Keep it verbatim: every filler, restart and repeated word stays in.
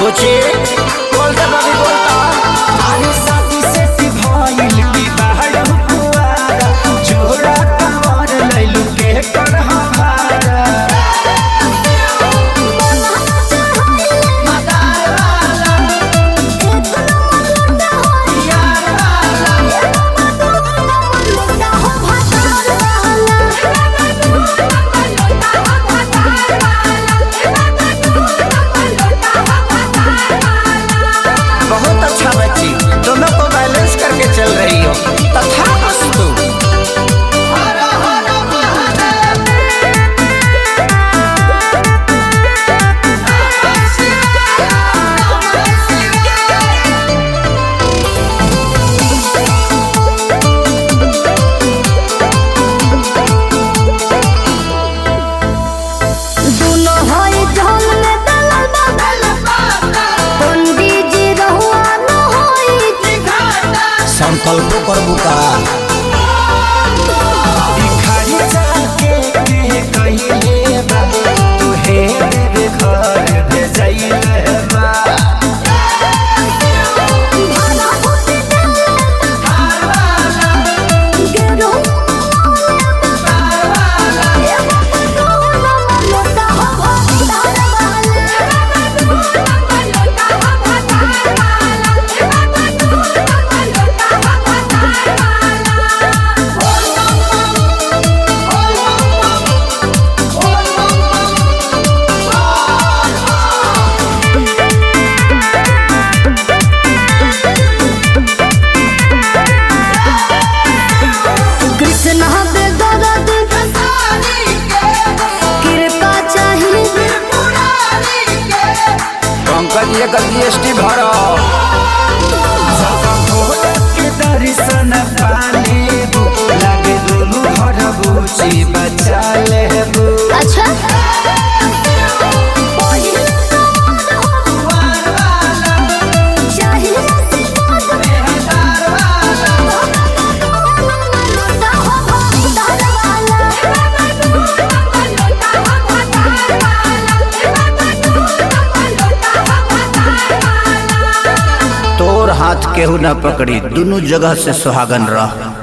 बुची बोलता भाभी बोलता अरे साथी से भइल की बाहर हुआरा जोड़ा कमर लैलू के कर हमारा बहुत अच्छा बच्ची, दोनों को बैलेंस करके चल रही हो। तथास्तु। संकल्प करबू का भिखारी जाके के कहिले बा तू हे देवे घर भेजैले बा पंकज ये कर जीएसटी भरो के दर्शन पाले लगे दुनू घर बुची बचा लेबू अच्छा तोर हाथ केहू न पकड़ी, दोनों जगह से सुहागन रह।